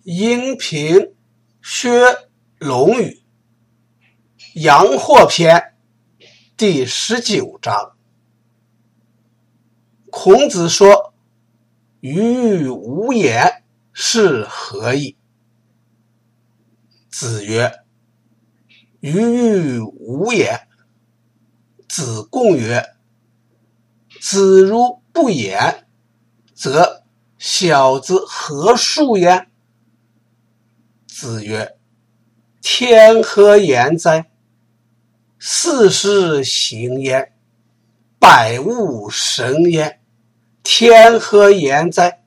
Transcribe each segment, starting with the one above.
阴平薛龙语阳货篇第19章。孔子说：鱼无言是何意？子曰：鱼无言。子贡曰：子如不言，则小子何述焉？子曰：天何言哉？四时行焉，百物生焉，天何言哉？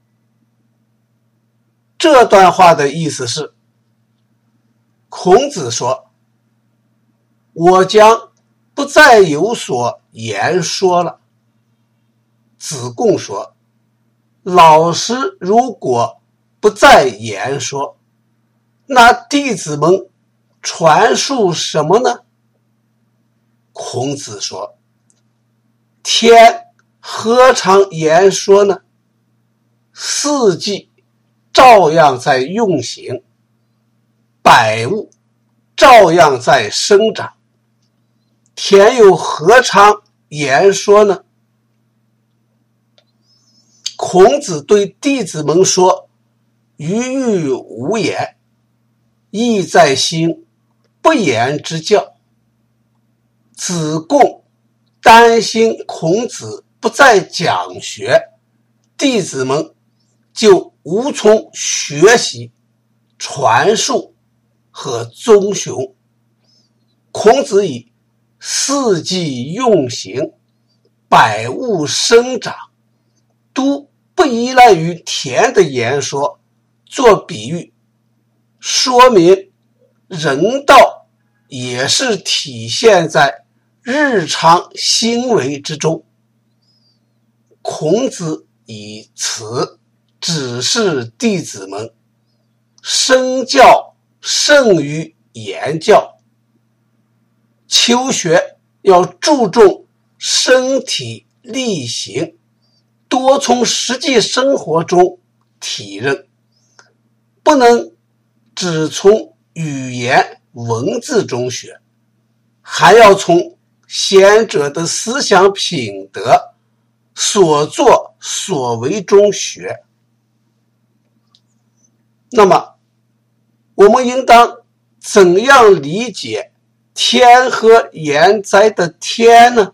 这段话的意思是，孔子说，我将不再有所言说了。子贡说，老师如果不再言说，那弟子们传述什么呢？孔子说，天何尝言说呢？四季照样在运行，百物照样在生长，天又何尝言说呢？孔子对弟子们说，鱼无言，意在心，不言之教。子贡担心孔子不再讲学，弟子们就无从学习、传述和遵循。孔子以四季运行、百物生长都不依赖于天的言说做比喻，说明人道也是体现在日常行为之中。孔子以此指示弟子们，身教胜于言教，求学要注重身体力行，多从实际生活中体认，不能只从语言文字中学，还要从先者的思想品德、所作所为中学。那么，我们应当怎样理解天何言哉的天呢？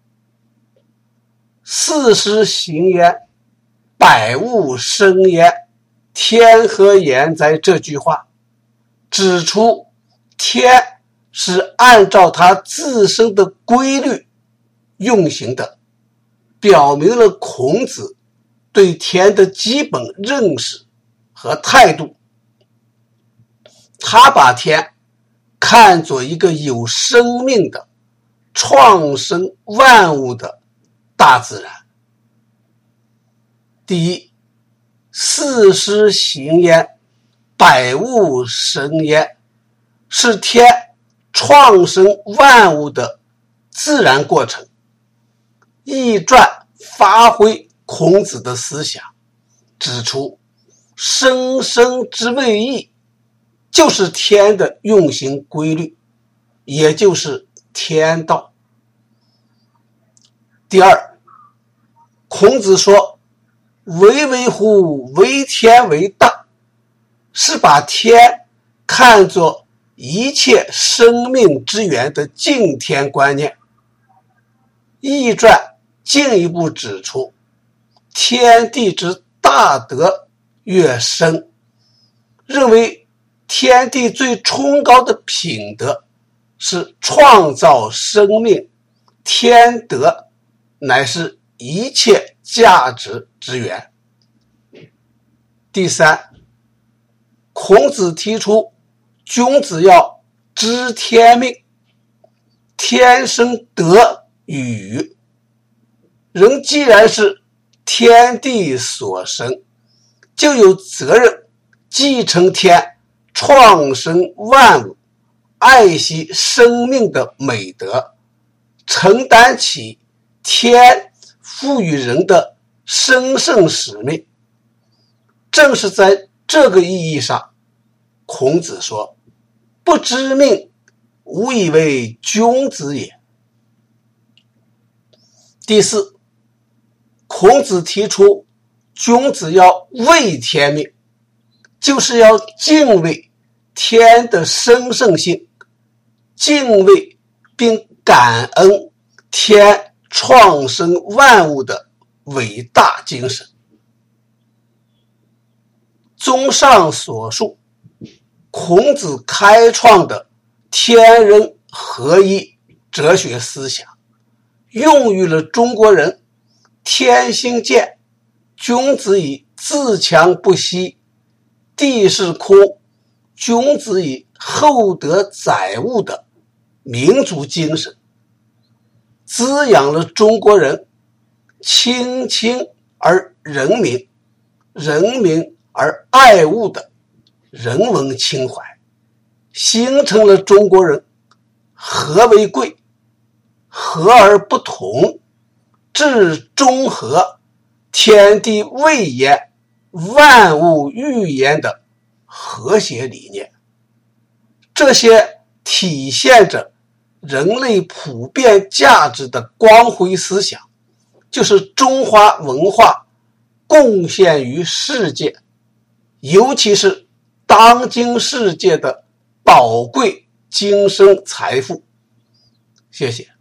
四时行焉，百物生焉，天何言哉这句话，指出天是按照它自身的规律运行的，表明了孔子对天的基本认识和态度。他把天看作一个有生命的、创生万物的大自然。第一，四时行焉，百物生焉，是天创生万物的自然过程。易传发挥孔子的思想，指出生生之谓易，就是天的运行规律，也就是天道。第二，孔子说，为乎为天为大，是把天看作一切生命之源的敬天观念。易传进一步指出，天地之大德越深，认为天地最崇高的品德是创造生命，天德乃是一切价值之源。第三，孔子提出君子要知天命，天生德与语。人既然是天地所生，就有责任继承天创生万物、爱惜生命的美德，承担起天赋予人的神圣使命。正是在这个意义上，孔子说：“不知命，无以为君子也。”第四，孔子提出君子要畏天命，就是要敬畏天的神圣性，敬畏并感恩天创生万物的伟大精神。综上所述，孔子开创的天人合一哲学思想，孕育了中国人天行健，君子以自强不息，地势空，君子以厚德载物的民族精神，滋养了中国人亲亲而人民，人民而爱物的人文情怀，形成了中国人和为贵，和而不同，至中和，天地未焉，万物欲焉的和谐理念。这些体现着人类普遍价值的光辉思想，就是中华文化贡献于世界，尤其是当今世界的宝贵精神财富。谢谢。